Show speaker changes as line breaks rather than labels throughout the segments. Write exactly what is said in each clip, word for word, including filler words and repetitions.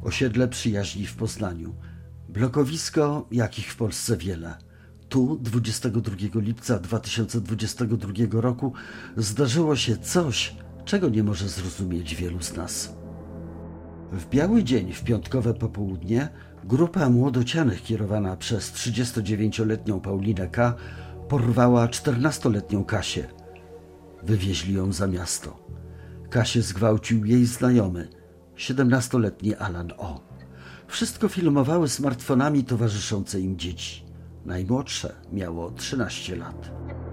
Osiedle Przyjaźni w Poznaniu. Blokowisko, jakich w Polsce wiele. Tu dwudziestego drugiego lipca dwa tysiące dwudziestego drugiego roku zdarzyło się coś, czego nie może zrozumieć wielu z nas. W biały dzień, w piątkowe popołudnie, grupa młodocianych kierowana przez trzydziestodziewięcioletnią Paulinę K. porwała czternastoletnią Kasię. Wywieźli ją za miasto. Kasię zgwałcił jej znajomy, siedemnastoletni Alan O. Wszystko filmowały smartfonami towarzyszące im dzieci. Najmłodsze miało trzynaście lat.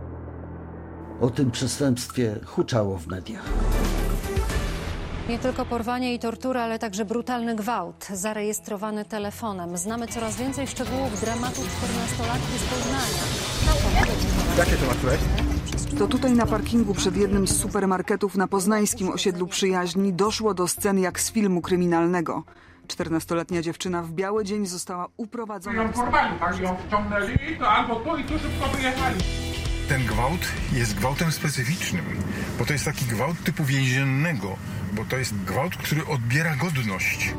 O tym przestępstwie huczało w mediach.
Nie tylko porwanie i tortura, ale także brutalny gwałt, zarejestrowany telefonem. Znamy coraz więcej szczegółów dramatu czternastolatki z Poznania.
Jakie to masz?
To tutaj na parkingu przed jednym z supermarketów na poznańskim osiedlu Przyjaźni doszło do scen jak z filmu kryminalnego. czternastoletnia dziewczyna w biały dzień została uprowadzona...
Ją porwali, tak? Ją wciągnęli, to albo tu i tu szybko wyjechali.
Ten gwałt jest gwałtem specyficznym, bo to jest taki gwałt typu więziennego, bo to jest gwałt, który odbiera godność.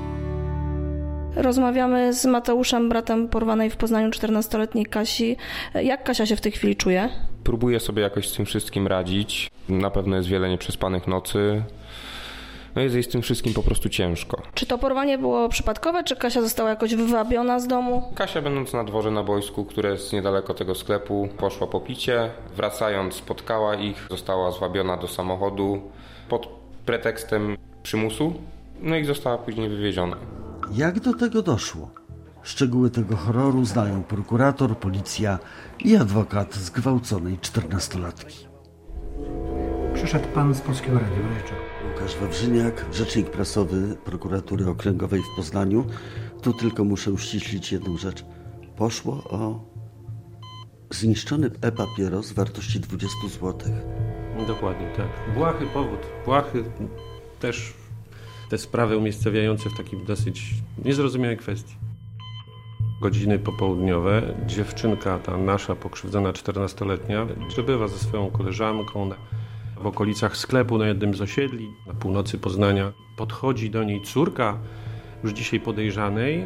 Rozmawiamy z Mateuszem, bratem porwanej w Poznaniu czternastoletniej Kasi. Jak Kasia się w tej chwili czuje?
Próbuję sobie jakoś z tym wszystkim radzić. Na pewno jest wiele nieprzespanych nocy. No jest jej z tym wszystkim po prostu ciężko.
Czy to porwanie było przypadkowe, czy Kasia została jakoś wywabiona z domu?
Kasia, będąc na dworze na boisku, które jest niedaleko tego sklepu, poszła po picie. Wracając, spotkała ich, została zwabiona do samochodu pod pretekstem przymusu, no i została później wywieziona.
Jak do tego doszło? Szczegóły tego horroru znają prokurator, policja i adwokat zgwałconej czternastolatki.
Przyszedł pan z Polskiego Radia.
Łukasz Wawrzyniak, rzecznik prasowy Prokuratury Okręgowej w Poznaniu. Tu tylko muszę uściślić jedną rzecz. Poszło o zniszczony e-papieros wartości dwadzieścia złotych.
Dokładnie, tak. Błahy powód. Błahy też te sprawy umiejscowiające w takim dosyć niezrozumiałej kwestii. Godziny popołudniowe. Dziewczynka, ta nasza pokrzywdzona czternastoletnia, przebywa ze swoją koleżanką na, w okolicach sklepu na jednym z osiedli na północy Poznania. Podchodzi do niej córka już dzisiaj podejrzanej.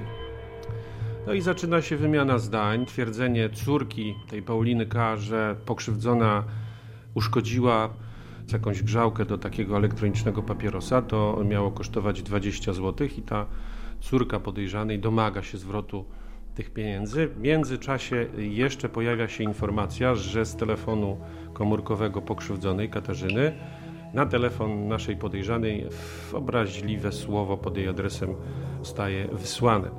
No i zaczyna się wymiana zdań. Twierdzenie córki tej Pauliny K., że pokrzywdzona uszkodziła jakąś grzałkę do takiego elektronicznego papierosa, to miało kosztować dwadzieścia złotych i ta córka podejrzanej domaga się zwrotu tych pieniędzy. W międzyczasie jeszcze pojawia się informacja, że z telefonu komórkowego pokrzywdzonej Katarzyny na telefon naszej podejrzanej obraźliwe słowo pod jej adresem zostaje wysłane.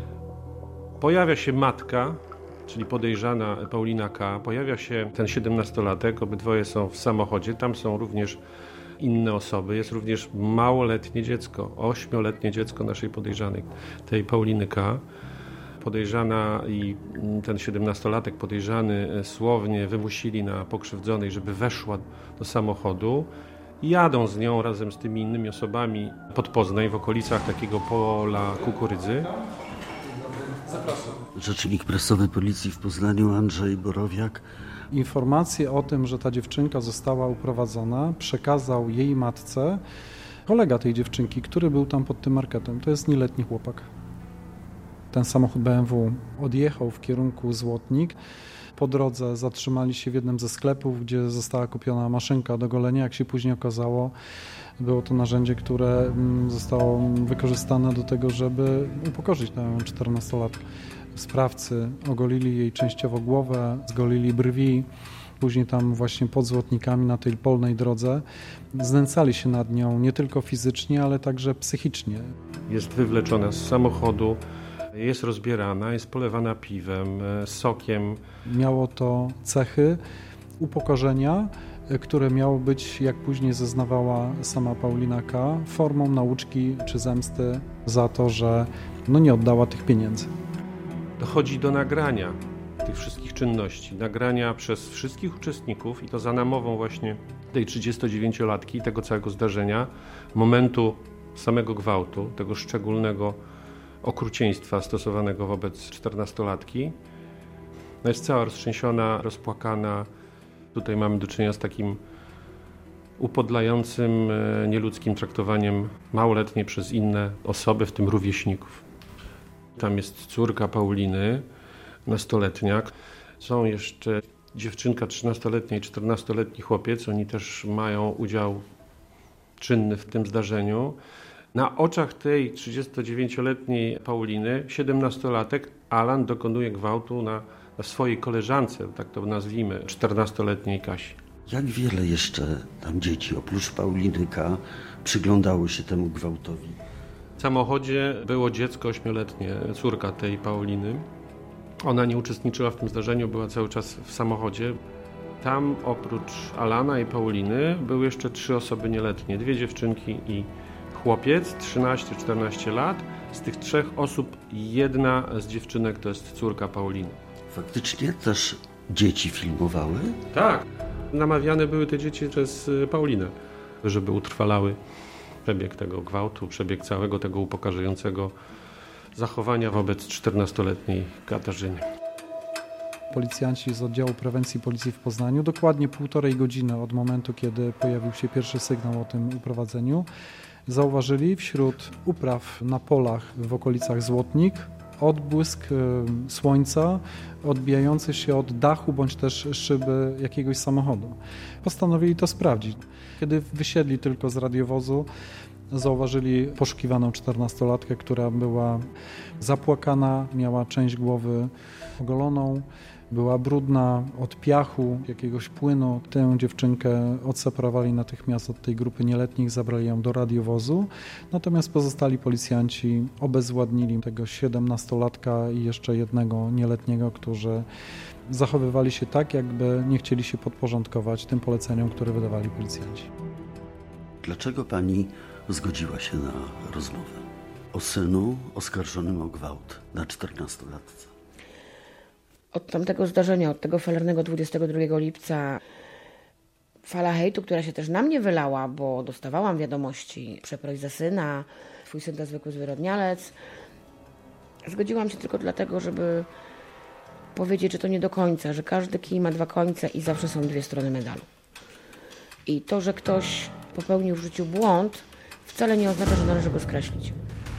Pojawia się matka, czyli podejrzana Paulina K., pojawia się ten siedemnastolatek, obydwoje są w samochodzie, tam są również inne osoby, jest również małoletnie dziecko, ośmioletnie dziecko naszej podejrzanej, tej Pauliny K. Podejrzana i ten siedemnastolatek podejrzany słownie wymusili na pokrzywdzonej, żeby weszła do samochodu. Jadą z nią razem z tymi innymi osobami pod Poznań, w okolicach takiego pola kukurydzy.
Zapraszam. Rzecznik prasowy Policji w Poznaniu Andrzej Borowiak.
Informację o tym, że ta dziewczynka została uprowadzona, przekazał jej matce kolega tej dziewczynki, który był tam pod tym marketem. To jest nieletni chłopak. Ten samochód B M W odjechał w kierunku Złotnik. Po drodze zatrzymali się w jednym ze sklepów, gdzie została kupiona maszynka do golenia. Jak się później okazało, było to narzędzie, które zostało wykorzystane do tego, żeby upokorzyć tę czternastolatkę. Sprawcy ogolili jej częściowo głowę, zgolili brwi. Później tam właśnie pod Złotnikami na tej polnej drodze znęcali się nad nią nie tylko fizycznie, ale także psychicznie.
Jest wywleczona z samochodu, jest rozbierana, jest polewana piwem, sokiem.
Miało to cechy upokorzenia, które miało być, jak później zeznawała sama Paulina K., formą nauczki czy zemsty za to, że no nie oddała tych pieniędzy.
Dochodzi do nagrania tych wszystkich czynności, nagrania przez wszystkich uczestników i to za namową właśnie tej trzydziestodziewięciolatki, tego całego zdarzenia, momentu samego gwałtu, tego szczególnego okrucieństwa stosowanego wobec czternastolatki. No jest cała roztrzęsiona, rozpłakana. Tutaj mamy do czynienia z takim upodlającym, nieludzkim traktowaniem małoletniej przez inne osoby, w tym rówieśników. Tam jest córka Pauliny, nastoletnia. Są jeszcze dziewczynka trzynastoletnia i czternastoletni chłopiec. Oni też mają udział czynny w tym zdarzeniu. Na oczach tej trzydziestodziewięcioletniej Pauliny siedemnastolatek Alan dokonuje gwałtu na, na swojej koleżance, tak to nazwijmy, czternastoletniej Kasi.
Jak wiele jeszcze tam dzieci, oprócz Pauliny K., przyglądało się temu gwałtowi?
W samochodzie było dziecko ośmioletnie, córka tej Pauliny. Ona nie uczestniczyła w tym zdarzeniu, była cały czas w samochodzie. Tam oprócz Alana i Pauliny były jeszcze trzy osoby nieletnie, dwie dziewczynki i chłopiec, trzynaście czternaście lat. Z tych trzech osób jedna z dziewczynek to jest córka Pauliny.
Faktycznie też dzieci filmowały?
Tak. Namawiane były te dzieci przez Paulinę, żeby utrwalały przebieg tego gwałtu, przebieg całego tego upokarzającego zachowania wobec czternastoletniej Katarzyny.
Policjanci z oddziału prewencji policji w Poznaniu dokładnie półtorej godziny od momentu, kiedy pojawił się pierwszy sygnał o tym uprowadzeniu, zauważyli wśród upraw na polach w okolicach Złotnik odbłysk słońca odbijający się od dachu bądź też szyby jakiegoś samochodu. Postanowili to sprawdzić. Kiedy wysiedli tylko z radiowozu, zauważyli poszukiwaną czternastolatkę, która była zapłakana, miała część głowy ogoloną, była brudna od piachu, jakiegoś płynu. Tę dziewczynkę odseparowali natychmiast od tej grupy nieletnich, zabrali ją do radiowozu. Natomiast pozostali policjanci obezwładnili tego siedemnastolatka i jeszcze jednego nieletniego, którzy zachowywali się tak, jakby nie chcieli się podporządkować tym poleceniom, które wydawali policjanci.
Dlaczego pani zgodziła się na rozmowę o synu oskarżonym o gwałt na czternastolatce?
Od tamtego zdarzenia, od tego falernego dwudziestego drugiego lipca fala hejtu, która się też na mnie wylała, bo dostawałam wiadomości: przeproś za syna, twój syn to zwykły zwyrodnialec. Zgodziłam się tylko dlatego, żeby powiedzieć, że to nie do końca, że każdy kij ma dwa końce i zawsze są dwie strony medalu. I to, że ktoś popełnił w życiu błąd, wcale nie oznacza, że należy go skreślić.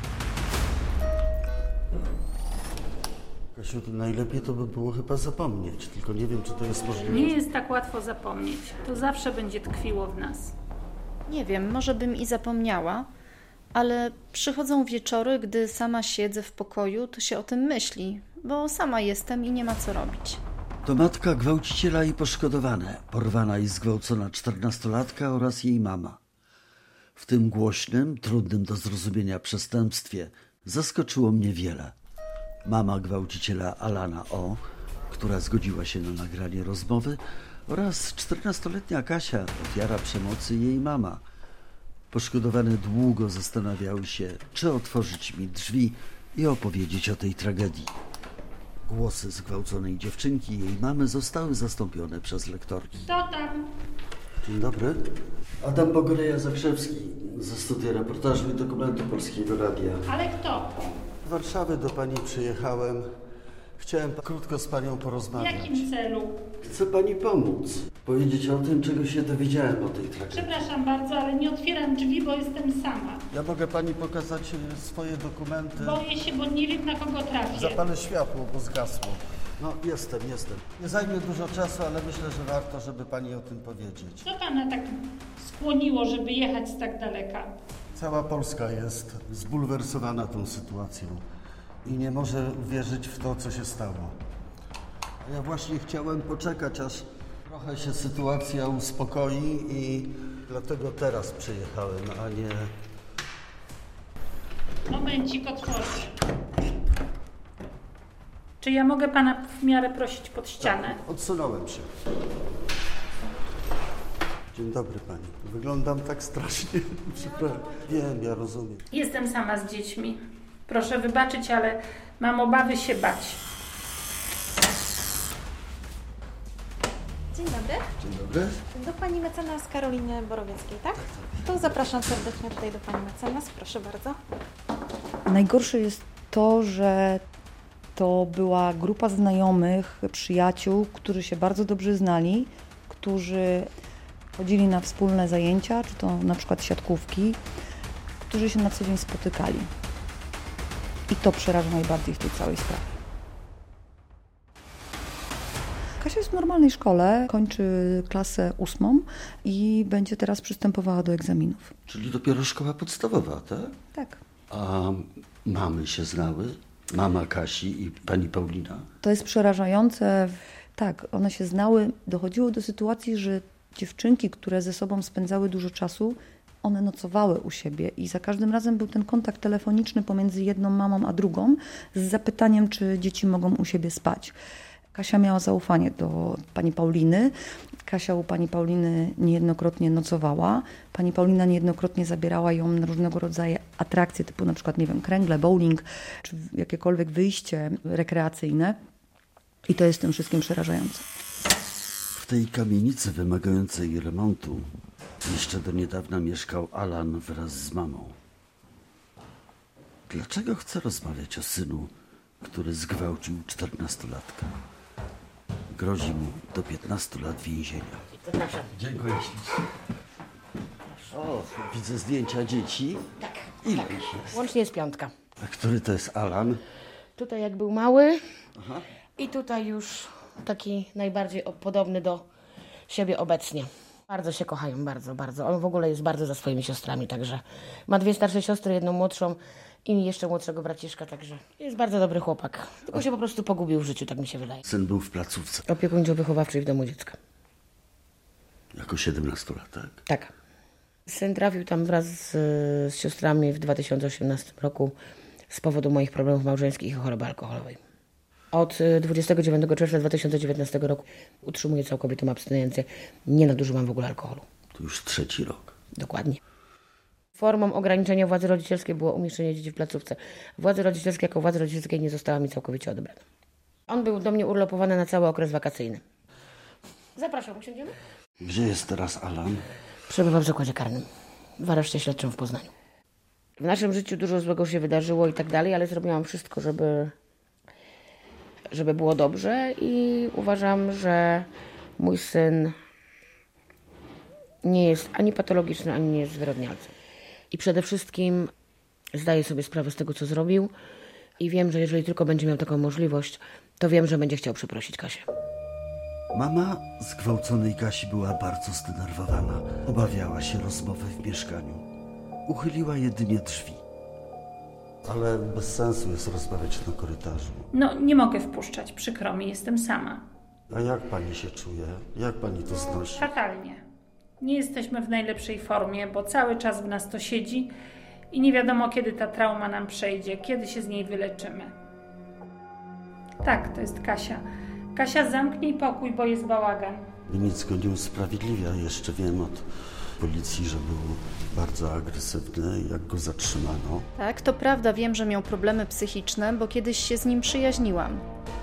Kasiu, najlepiej to by było chyba zapomnieć, tylko nie wiem, czy to jest możliwe.
Nie jest tak łatwo zapomnieć. To zawsze będzie tkwiło w nas.
Nie wiem, może bym i zapomniała, ale przychodzą wieczory, gdy sama siedzę w pokoju, to się o tym myśli, bo sama jestem i nie ma co robić.
To matka gwałciciela i poszkodowane, porwana i zgwałcona czternastolatka oraz jej mama. W tym głośnym, trudnym do zrozumienia przestępstwie zaskoczyło mnie wiele. Mama gwałciciela Alana O., która zgodziła się na nagranie rozmowy, oraz czternastoletnia Kasia, ofiara przemocy, i jej mama. Poszkodowane długo zastanawiały się, czy otworzyć mi drzwi i opowiedzieć o tej tragedii. Głosy zgwałconej dziewczynki i jej mamy zostały zastąpione przez lektorki.
Kto tam?
Dzień dobry. Adam Bogoreja-Zakrzewski ze Studia Reportażu i Dokumentu Polskiego Radia.
Ale kto?
Z Warszawy do pani przyjechałem. Chciałem krótko z panią
W
porozmawiać.
jakim celu?
Chcę pani pomóc. Powiedzieć o tym, czego się dowiedziałem o tej tragedii.
Przepraszam bardzo, ale nie otwieram drzwi, bo jestem sama.
Ja mogę pani pokazać swoje dokumenty.
Boję się, bo nie wiem, na kogo trafię.
Zapalę światło, bo zgasło. No, jestem, jestem. Nie zajmie dużo czasu, ale myślę, że warto, żeby pani o tym powiedzieć.
Co pana tak skłoniło, żeby jechać z tak daleka?
Cała Polska jest zbulwersowana tą sytuacją i nie może wierzyć w to, co się stało. A ja właśnie chciałem poczekać, aż trochę się sytuacja uspokoi i dlatego teraz przyjechałem, a nie...
Momencik, otworzę. Czy ja mogę pana w miarę prosić pod ścianę?
Tak, odsunąłem się. Dzień dobry pani. Wyglądam tak strasznie. Przepraszam. Wiem, ja rozumiem.
Jestem sama z dziećmi. Proszę wybaczyć, ale mam obawy się bać.
Dzień dobry.
Dzień dobry.
Do pani mecenas Karoliny Borowieckiej, tak? To zapraszam serdecznie tutaj do pani mecenas. Proszę bardzo.
Najgorsze jest to, że to była grupa znajomych, przyjaciół, którzy się bardzo dobrze znali, którzy chodzili na wspólne zajęcia, czy to na przykład siatkówki, którzy się na co dzień spotykali. I to przeraża najbardziej w tej całej sprawie. Kasia jest w normalnej szkole, kończy klasę ósmą i będzie teraz przystępowała do egzaminów.
Czyli dopiero szkoła podstawowa, tak?
Tak.
A mamy się znały? Mama Kasi i pani Paulina?
To jest przerażające. Tak, one się znały. Dochodziło do sytuacji, że dziewczynki, które ze sobą spędzały dużo czasu, one nocowały u siebie i za każdym razem był ten kontakt telefoniczny pomiędzy jedną mamą a drugą z zapytaniem, czy dzieci mogą u siebie spać. Kasia miała zaufanie do pani Pauliny. Kasia u pani Pauliny niejednokrotnie nocowała. Pani Paulina niejednokrotnie zabierała ją na różnego rodzaju atrakcje, typu na przykład, nie wiem, kręgle, bowling, czy jakiekolwiek wyjście rekreacyjne. I to jest tym wszystkim przerażające.
W tej kamienicy wymagającej remontu jeszcze do niedawna mieszkał Alan wraz z mamą. Dlaczego chce rozmawiać o synu, który zgwałcił czternastolatka? Grozi mu do piętnastu lat więzienia.
Zapraszam.
Dziękuję ślicznie. O, widzę zdjęcia dzieci.
Tak.
Ile
tak.
ich jest?
Łącznie jest piątka.
A który to jest Alan?
Tutaj jak był mały.
Aha.
I tutaj już taki najbardziej podobny do siebie obecnie. Bardzo się kochają, bardzo, bardzo. On w ogóle jest bardzo za swoimi siostrami, także ma dwie starsze siostry, jedną młodszą i jeszcze młodszego braciszka, także jest bardzo dobry chłopak. Tylko się po prostu pogubił w życiu, tak mi się wydaje.
Syn był w placówce.
Opiekuńczo-wychowawczej w domu dziecka.
Jako siedemnastolatek?
Tak. Syn trafił tam wraz z, z siostrami w dwa tysiące osiemnastym roku z powodu moich problemów małżeńskich i choroby alkoholowej. Od dwudziestego dziewiątego czerwca dwa tysiące dziewiętnastego roku utrzymuję całkowitą abstynencję. Nie nadużywam w ogóle alkoholu.
To już trzeci rok.
Dokładnie. Formą ograniczenia władzy rodzicielskiej było umieszczenie dzieci w placówce. Władzy rodzicielskiej jako władzy rodzicielskiej nie została mi całkowicie odebrana. On był do mnie urlopowany na cały okres wakacyjny. Zapraszam, usiądziemy?
Gdzie jest teraz Alan?
Przebywa w zakładzie karnym. W areszcie śledczym w Poznaniu. W naszym życiu dużo złego się wydarzyło i tak dalej, ale zrobiłam wszystko, żeby, żeby było dobrze i uważam, że mój syn nie jest ani patologiczny, ani nie jest zwyrodnialcem. I przede wszystkim zdaję sobie sprawę z tego, co zrobił i wiem, że jeżeli tylko będzie miał taką możliwość, to wiem, że będzie chciał przeprosić Kasię.
Mama zgwałconej Kasi była bardzo zdenerwowana. Obawiała się rozmowy w mieszkaniu. Uchyliła jedynie drzwi. Ale bez sensu jest rozmawiać na korytarzu.
No, nie mogę wpuszczać, przykro mi, jestem sama.
A jak pani się czuje? Jak pani to znosi?
Fatalnie. Nie jesteśmy w najlepszej formie, bo cały czas w nas to siedzi i nie wiadomo, kiedy ta trauma nam przejdzie, kiedy się z niej wyleczymy. Tak, to jest Kasia. Kasia, zamknij pokój, bo jest bałagan.
Nic go nie usprawiedliwia. Jeszcze wiem od policji, że był bardzo agresywny, jak go zatrzymano.
Tak, to prawda, wiem, że miał problemy psychiczne, bo kiedyś się z nim przyjaźniłam.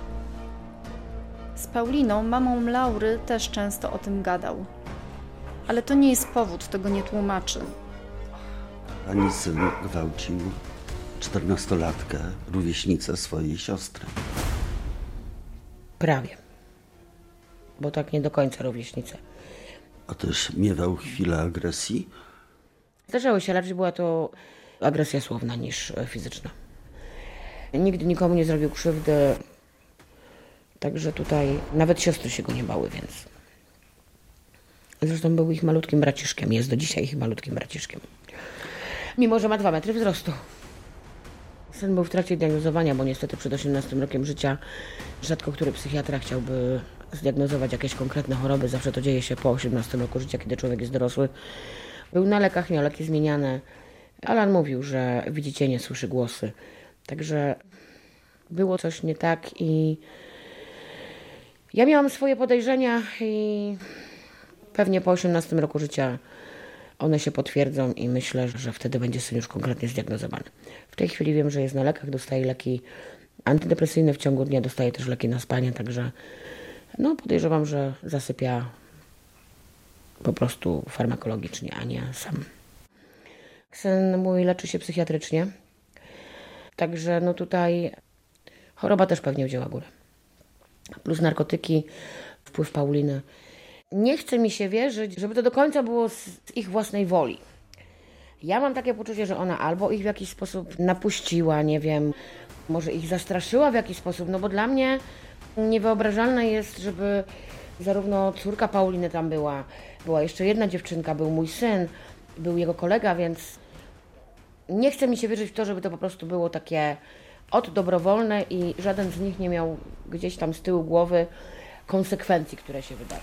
Z Pauliną, mamą Laury, też często o tym gadał. Ale to nie jest powód, tego nie tłumaczy.
Pani syn gwałcił czternastolatkę, rówieśnicę swojej siostry.
Prawie. Bo tak nie do końca rówieśnicę.
A też miewał chwilę agresji?
Zdarzało się, raczej była to agresja słowna niż fizyczna. Nigdy nikomu nie zrobił krzywdy, także tutaj nawet siostry się go nie bały, więc... Zresztą był ich malutkim braciszkiem, jest do dzisiaj ich malutkim braciszkiem. Mimo że ma dwa metry wzrostu. Syn był w trakcie diagnozowania, bo niestety przed osiemnastym rokiem życia rzadko który psychiatra chciałby zdiagnozować jakieś konkretne choroby. Zawsze to dzieje się po osiemnastym roku życia, kiedy człowiek jest dorosły. Był na lekach, miał leki zmieniane. Alan mówił, że widzi cienie, słyszy głosy. Także było coś nie tak i ja miałam swoje podejrzenia i pewnie po osiemnastym roku życia one się potwierdzą i myślę, że wtedy będzie syn już konkretnie zdiagnozowany. W tej chwili wiem, że jest na lekach, dostaje leki antydepresyjne w ciągu dnia, dostaje też leki na spanie, także no podejrzewam, że zasypia po prostu farmakologicznie, a nie sam. Syn mój leczy się psychiatrycznie, także no tutaj choroba też pewnie wzięła górę. Plus narkotyki, wpływ Pauliny. Nie chce mi się wierzyć, żeby to do końca było z ich własnej woli. Ja mam takie poczucie, że ona albo ich w jakiś sposób napuściła, nie wiem, może ich zastraszyła w jakiś sposób, no bo dla mnie niewyobrażalne jest, żeby zarówno córka Pauliny tam była, była jeszcze jedna dziewczynka, był mój syn, był jego kolega, więc nie chce mi się wierzyć w to, żeby to po prostu było takie od dobrowolne i żaden z nich nie miał gdzieś tam z tyłu głowy konsekwencji, które się wydarzą.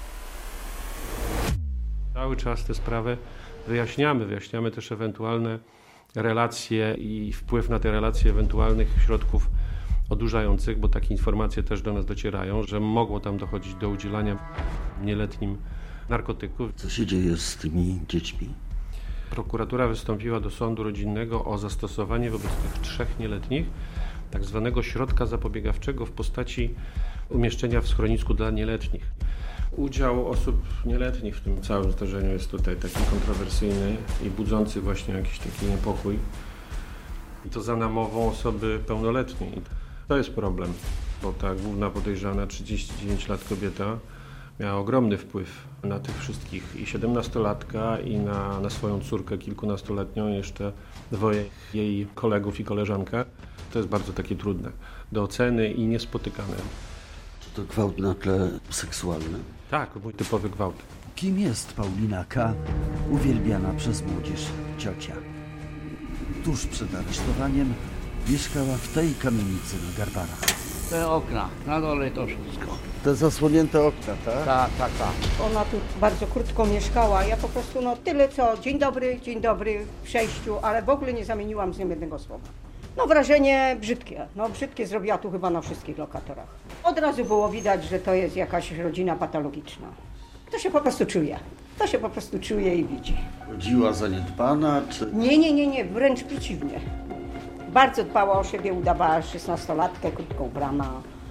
Cały czas te sprawy wyjaśniamy, wyjaśniamy też ewentualne relacje i wpływ na te relacje ewentualnych środków odurzających, bo takie informacje też do nas docierają, że mogło tam dochodzić do udzielania nieletnim narkotyków.
Co się dzieje z tymi dziećmi?
Prokuratura wystąpiła do sądu rodzinnego o zastosowanie wobec tych trzech nieletnich tak zwanego środka zapobiegawczego w postaci umieszczenia w schronisku dla nieletnich. Udział osób nieletnich w tym całym zdarzeniu jest tutaj taki kontrowersyjny i budzący właśnie jakiś taki niepokój. I to za namową osoby pełnoletniej. To jest problem, bo ta główna podejrzana, trzydzieści dziewięć lat kobieta, miała ogromny wpływ na tych wszystkich, i siedemnastolatka, i na, na swoją córkę kilkunastoletnią, i jeszcze dwoje jej kolegów i koleżankę. To jest bardzo takie trudne do oceny i niespotykane.
Czy to gwałt na tle seksualnym?
Tak, mój typowy gwałt.
Kim jest Paulina K., uwielbiana przez młodzież ciocia? Tuż przed aresztowaniem mieszkała w tej kamienicy na Garbarach.
Te okna, na dole to wszystko.
Te zasłonięte okna, tak?
Tak, tak, tak.
Ona tu bardzo krótko mieszkała. Ja po prostu no tyle co dzień dobry, dzień dobry w przejściu, ale w ogóle nie zamieniłam z nią jednego słowa. No wrażenie brzydkie. No brzydkie zrobiła tu chyba na wszystkich lokatorach. Od razu było widać, że to jest jakaś rodzina patologiczna. To się po prostu czuje. To się po prostu czuje i widzi.
Chodziła zaniedbana, czy...
Nie, nie, nie, nie, wręcz przeciwnie. Bardzo dbała o siebie, udawała szesnastolatkę, krótko ubrana.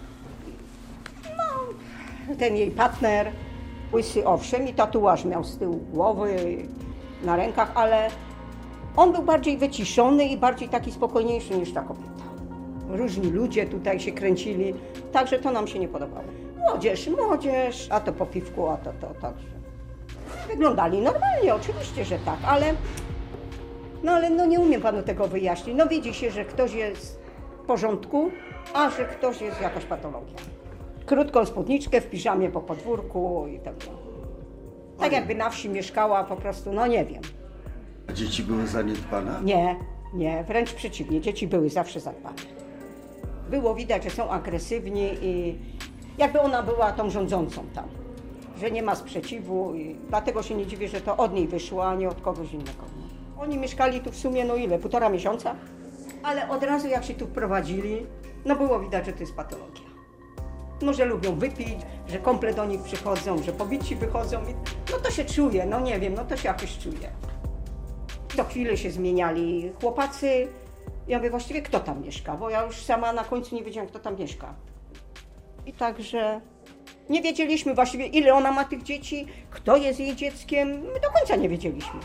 No, ten jej partner, łysy owszem, i tatuaż miał z tyłu głowy, na rękach, ale on był bardziej wyciszony i bardziej taki spokojniejszy niż ta kobieta. Różni ludzie tutaj się kręcili, także to nam się nie podobało. Młodzież, młodzież, a to po piwku, a to, to, także. Wyglądali normalnie, oczywiście, że tak, ale no ale no nie umiem panu tego wyjaśnić. No widzi się, że ktoś jest w porządku, a że ktoś jest jakaś patologia. Krótką spódniczkę w piżamie po podwórku i tak dalej. Tak jakby na wsi mieszkała po prostu, no nie wiem.
A dzieci były zaniedbane?
Nie, nie, wręcz przeciwnie. Dzieci były zawsze zadbane. Było widać, że są agresywni i jakby ona była tą rządzącą tam. Że nie ma sprzeciwu i dlatego się nie dziwię, że to od niej wyszło, a nie od kogoś innego. Oni mieszkali tu w sumie, no ile, półtora miesiąca? Ale od razu jak się tu wprowadzili, no było widać, że to jest patologia. No, że lubią wypić, że komple do nich przychodzą, że pobici wychodzą. No to się czuje, no nie wiem, no to się jakoś czuje. Co chwilę się zmieniali chłopacy. Ja mówię, właściwie kto tam mieszka, bo ja już sama na końcu nie wiedziałam, kto tam mieszka. I także nie wiedzieliśmy właściwie, ile ona ma tych dzieci, kto jest jej dzieckiem, my do końca nie wiedzieliśmy.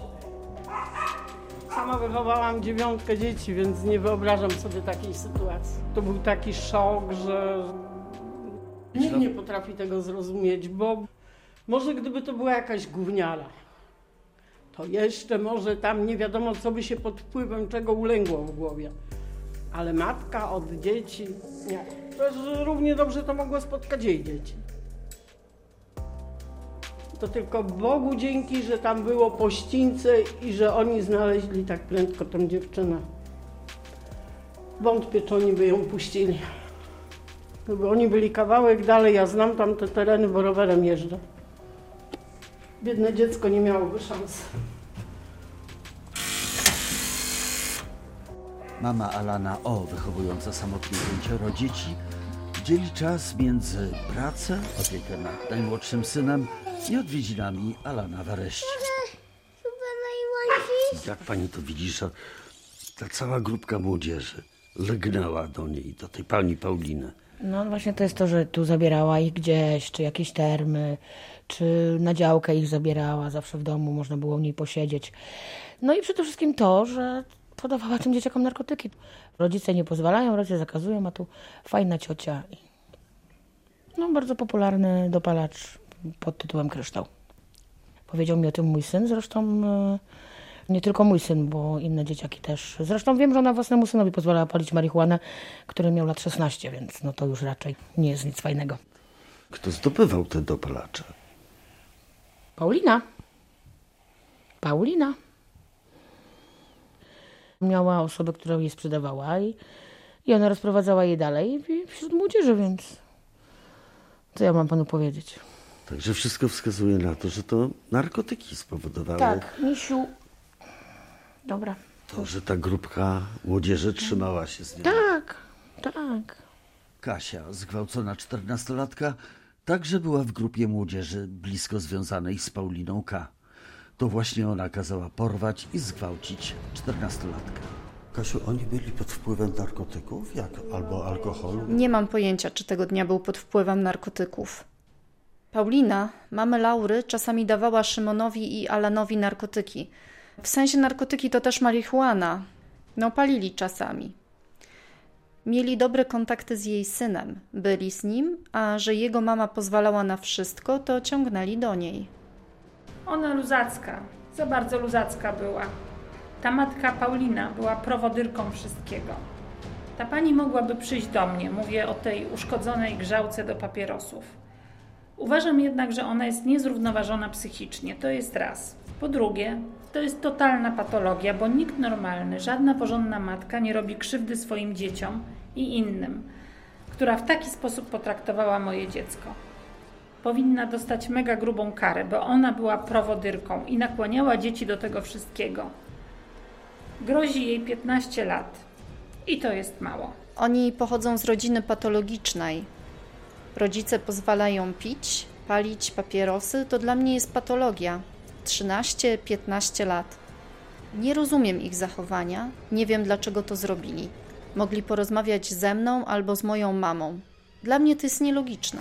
Sama wychowałam dziewiątkę dzieci, więc nie wyobrażam sobie takiej sytuacji. To był taki szok, że nikt nie potrafi tego zrozumieć, bo może gdyby to była jakaś gówniara, to jeszcze może tam nie wiadomo, co by się pod wpływem czego ulęgło w głowie. Ale matka od dzieci, nie. To równie dobrze to mogło spotkać jej dzieci. To tylko Bogu dzięki, że tam było pościńce i że oni znaleźli tak prędko tą dziewczynę. Wątpię, czy oni by ją puścili. Gdyby oni byli kawałek dalej, ja znam tam te tereny, bo rowerem jeżdżę. Biedne dziecko nie miałoby szans.
Mama Alana O., wychowująca samotnie pięcioro dzieci, dzieli czas między pracę, opiekę nad najmłodszym synem i odwiedzinami Alana w areszcie. Jak pani to widzi, że ta cała grupka młodzieży legnęła do niej, do tej pani Pauliny?
No właśnie to jest to, że tu zabierała ich gdzieś, czy jakieś termy, czy na działkę ich zabierała, zawsze w domu można było u niej posiedzieć. No i przede wszystkim to, że podawała tym dzieciakom narkotyki. Rodzice nie pozwalają, rodzice zakazują, a tu fajna ciocia. No bardzo popularny dopalacz pod tytułem Kryształ. Powiedział mi o tym mój syn, zresztą nie tylko mój syn, bo inne dzieciaki też. Zresztą wiem, że ona własnemu synowi pozwalała palić marihuanę, który miał lat szesnaście, więc no to już raczej nie jest nic fajnego.
Kto zdobywał te dopalacze?
Paulina. Paulina. Miała osobę, która jej sprzedawała i, i ona rozprowadzała je dalej wśród młodzieży, więc co ja mam panu powiedzieć?
Także wszystko wskazuje na to, że to narkotyki spowodowały
Tak, misiu. Dobra.
to, że ta grupka młodzieży trzymała się z nią.
Tak, tak.
Kasia, zgwałcona czternastolatka, także była w grupie młodzieży blisko związanej z Pauliną K. To właśnie ona kazała porwać i zgwałcić czternastolatkę. Kasiu, oni byli pod wpływem narkotyków jak, albo alkoholu?
Nie mam pojęcia, czy tego dnia był pod wpływem narkotyków. Paulina, mamy Laury, czasami dawała Szymonowi i Alanowi narkotyki. W sensie narkotyki to też marihuana. No, palili czasami. Mieli dobre kontakty z jej synem. Byli z nim, a że jego mama pozwalała na wszystko, to ciągnęli do niej.
Ona luzacka, za bardzo luzacka była. Ta matka Paulina była prowodyrką wszystkiego. Ta pani mogłaby przyjść do mnie, mówię o tej uszkodzonej grzałce do papierosów. Uważam jednak, że ona jest niezrównoważona psychicznie, to jest raz. Po drugie, to jest totalna patologia, bo nikt normalny, żadna porządna matka nie robi krzywdy swoim dzieciom i innym, która w taki sposób potraktowała moje dziecko. Powinna dostać mega grubą karę, bo ona była prowodyrką i nakłaniała dzieci do tego wszystkiego. Grozi jej piętnaście lat i to jest mało.
Oni pochodzą z rodziny patologicznej. Rodzice pozwalają pić, palić papierosy, to dla mnie jest patologia. trzynaście piętnaście lat. Nie rozumiem ich zachowania, nie wiem dlaczego to zrobili. Mogli porozmawiać ze mną albo z moją mamą. Dla mnie to jest nielogiczne.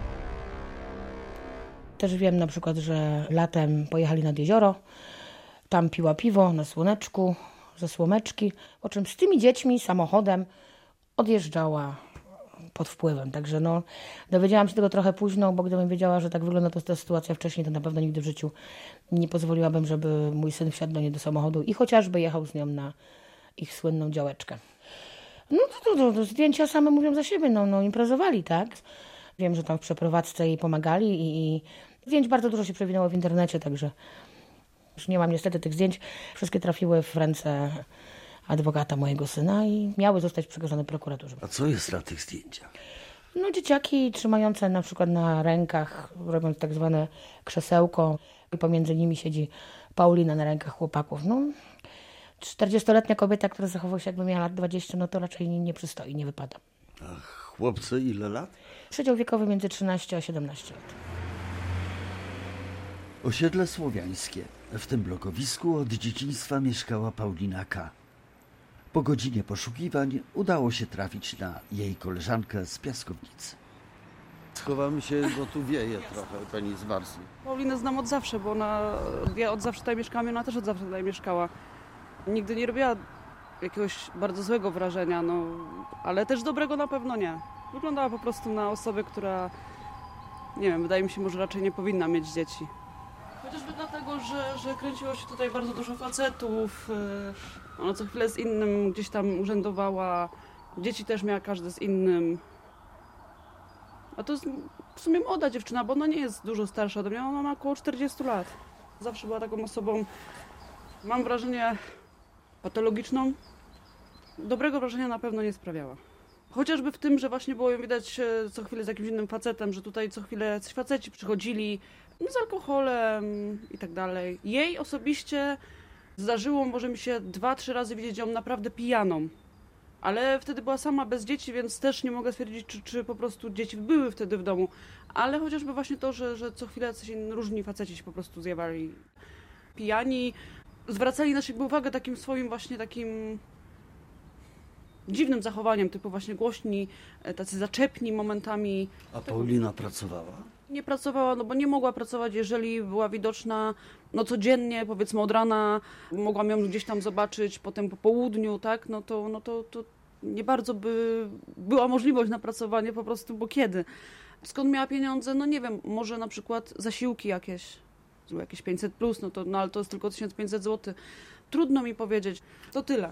Też wiem na przykład, że latem pojechali nad jezioro, tam piła piwo na słoneczku, ze słomeczki, po czym z tymi dziećmi samochodem odjeżdżała pod wpływem. Także no, dowiedziałam się tego trochę późno, bo gdybym wiedziała, że tak wygląda to ta sytuacja wcześniej, to na pewno nigdy w życiu nie pozwoliłabym, żeby mój syn wsiadł do niej do samochodu i chociażby jechał z nią na ich słynną działeczkę. No to, to, to zdjęcia same mówią za siebie, no, no imprezowali, tak? Wiem, że tam w przeprowadzce jej pomagali i, i zdjęć bardzo dużo się przewinęło w internecie, także już nie mam niestety tych zdjęć. Wszystkie trafiły w ręce adwokata mojego syna i miały zostać przekazane prokuraturze.
A co jest na tych zdjęciach?
No dzieciaki trzymające na przykład na rękach, robiąc tak zwane krzesełko i pomiędzy nimi siedzi Paulina na rękach chłopaków. No, czterdziestoletnia kobieta, która zachowuje się jakby miała lat dwadzieścia, no to raczej nie, nie przystoi, nie wypada.
A chłopcy ile lat?
Przedział wiekowy między trzynaście a siedemnaście lat.
Osiedle Słowiańskie. W tym blokowisku od dzieciństwa mieszkała Paulina K. Po godzinie poszukiwań udało się trafić na jej koleżankę z Piaskownicy. Schowamy się, bo tu wieje trochę, pani z Warsy.
Paulinę znam od zawsze, bo ona, ja od zawsze tutaj mieszkałam i ona też od zawsze tutaj mieszkała. Nigdy nie robiła jakiegoś bardzo złego wrażenia, no, ale też dobrego na pewno nie. Wyglądała po prostu na osobę, która, nie wiem, wydaje mi się, może raczej nie powinna mieć dzieci. Chociażby dlatego, że, że kręciło się tutaj bardzo dużo facetów, ona co chwilę z innym gdzieś tam urzędowała, dzieci też miała każdy z innym. A to jest w sumie młoda dziewczyna, bo ona nie jest dużo starsza ode mnie, ona ma około czterdziestu lat. Zawsze była taką osobą, mam wrażenie, patologiczną. Dobrego wrażenia na pewno nie sprawiała. Chociażby w tym, że właśnie było ją widać co chwilę z jakimś innym facetem, że tutaj co chwilę jacyś faceci przychodzili no, z alkoholem i tak dalej. Jej osobiście zdarzyło może mi się dwa, trzy razy widzieć ją naprawdę pijaną. Ale wtedy była sama bez dzieci, więc też nie mogę stwierdzić, czy, czy po prostu dzieci były wtedy w domu. Ale chociażby właśnie to, że, że co chwilę jacyś różni faceci się po prostu zjawali pijani. Zwracali na siebie uwagę takim swoim właśnie takim dziwnym zachowaniem, typu właśnie głośni, tacy zaczepni momentami.
A Paulina pracowała?
Nie pracowała, no bo nie mogła pracować, jeżeli była widoczna no codziennie, powiedzmy od rana, mogłam ją gdzieś tam zobaczyć, potem po południu, tak, no to, no to, to nie bardzo by była możliwość na pracowanie po prostu, bo kiedy? Skąd miała pieniądze? No nie wiem, może na przykład zasiłki jakieś, jakieś pięćset plus, no to, no ale to jest tylko tysiąc pięćset złotych. Trudno mi powiedzieć. To tyle.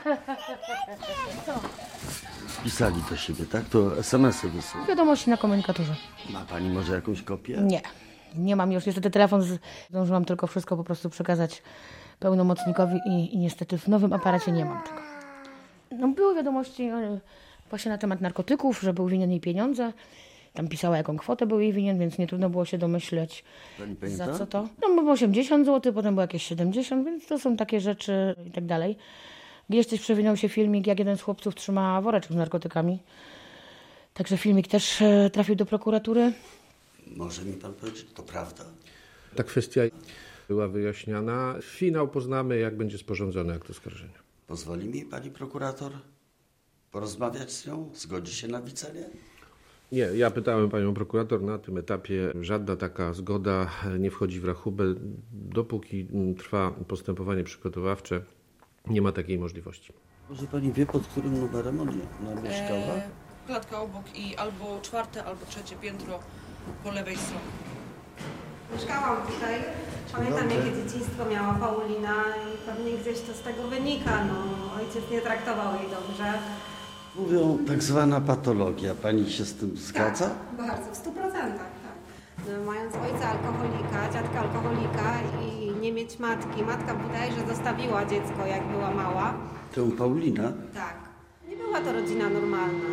Pisali do siebie, tak? To es em esy wysyłali.
Wiadomości na komunikatorze.
Ma pani może jakąś kopię?
Nie. Nie mam już niestety telefon, zdążyłam tylko wszystko po prostu przekazać pełnomocnikowi i, i niestety w nowym aparacie nie mam tego. No, były wiadomości właśnie na temat narkotyków, że był winien jej pieniądze. Tam pisała, jaką kwotę był jej winien, więc nie trudno było się domyśleć,
Pani pamięta?
za co to. No było osiemdziesiąt złotych, potem było jakieś siedemdziesiąt, więc to są takie rzeczy i tak dalej. Gdzieś też przewinął się filmik, jak jeden z chłopców trzyma woreczek z narkotykami. Także filmik też e, trafił do prokuratury.
Może mi pan powiedzieć, to prawda?
Ta kwestia była wyjaśniana. Finał poznamy, jak będzie sporządzony akt oskarżenia.
Pozwoli mi pani prokurator porozmawiać z nią? Zgodzi się na widzenie?
Nie, ja pytałem panią prokurator, na tym etapie żadna taka zgoda nie wchodzi w rachubę. Dopóki trwa postępowanie przygotowawcze, nie ma takiej możliwości.
Może pani wie, pod którym numerem ona mieszkała?
E, klatka obok i albo czwarte, albo trzecie piętro po lewej stronie.
Mieszkałam tutaj. Pamiętam, jakie dzieciństwo miała Paulina i pewnie gdzieś to z tego wynika. No, ojciec nie traktował jej dobrze.
Mówią tak zwana patologia. Pani się z tym zgadza?
Tak, bardzo, w stu procentach, tak. No, mając ojca alkoholika, dziadka alkoholika i nie mieć matki. Matka bodajże zostawiła dziecko, jak była mała.
Tę Paulinę?
Tak. Nie była to rodzina normalna.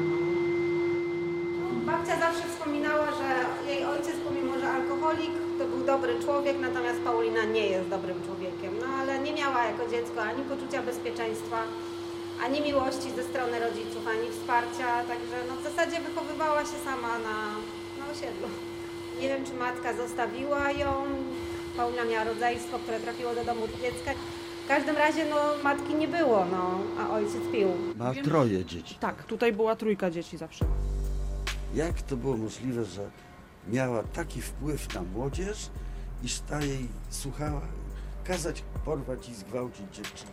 No, babcia zawsze wspominała, że jej ojciec, pomimo że alkoholik, to był dobry człowiek, natomiast Paulina nie jest dobrym człowiekiem. No ale nie miała jako dziecko ani poczucia bezpieczeństwa, ani miłości ze strony rodziców, ani wsparcia, także no w zasadzie wychowywała się sama na, na osiedlu. Nie wiem, czy matka zostawiła ją, Paulina miała rodzeństwo, które trafiło do domu dziecka. W każdym razie no, matki nie było, no, a ojciec pił.
Ma troje dzieci.
Tak, tutaj była trójka dzieci zawsze.
Jak to było możliwe, że miała taki wpływ na młodzież, iż ta jej słuchała kazać porwać i zgwałcić dziewczynę?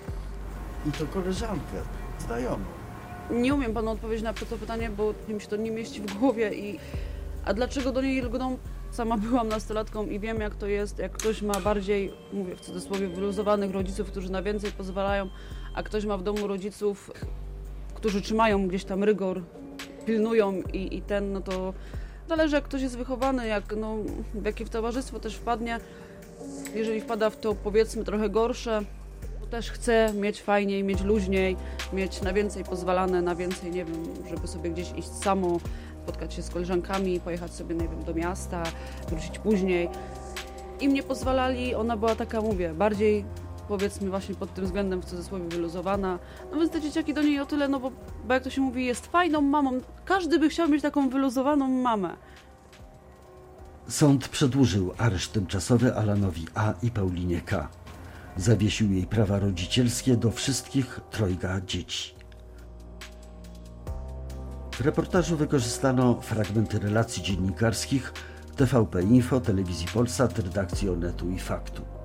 I to koleżankę, znajomą.
Nie umiem panu odpowiedzieć na to pytanie, bo mi się to nie mieści w głowie. I... A dlaczego do niej lgną? Sama byłam nastolatką i wiem, jak to jest, jak ktoś ma bardziej, mówię w cudzysłowie, wyluzowanych rodziców, którzy na więcej pozwalają, a ktoś ma w domu rodziców, którzy trzymają gdzieś tam rygor, pilnują i, i ten, no to zależy, jak ktoś jest wychowany, jak, no, w jakie w towarzystwo też wpadnie. Jeżeli wpada w to, powiedzmy, trochę gorsze, to też chce mieć fajniej, mieć luźniej, mieć na więcej pozwalane, na więcej, nie wiem, żeby sobie gdzieś iść samo, spotkać się z koleżankami, pojechać sobie, nie wiem, do miasta, wrócić później. Im nie pozwalali, ona była taka, mówię, bardziej, powiedzmy, właśnie pod tym względem w cudzysłowie wyluzowana. No więc te dzieciaki do niej o tyle, no bo, bo jak to się mówi, jest fajną mamą. Każdy by chciał mieć taką wyluzowaną mamę.
Sąd przedłużył areszt tymczasowy Alanowi A. i Paulinie K. Zawiesił jej prawa rodzicielskie do wszystkich trojga dzieci. W reportażu wykorzystano fragmenty relacji dziennikarskich T V P Info, Telewizji Polsat, redakcji Onetu i Faktu.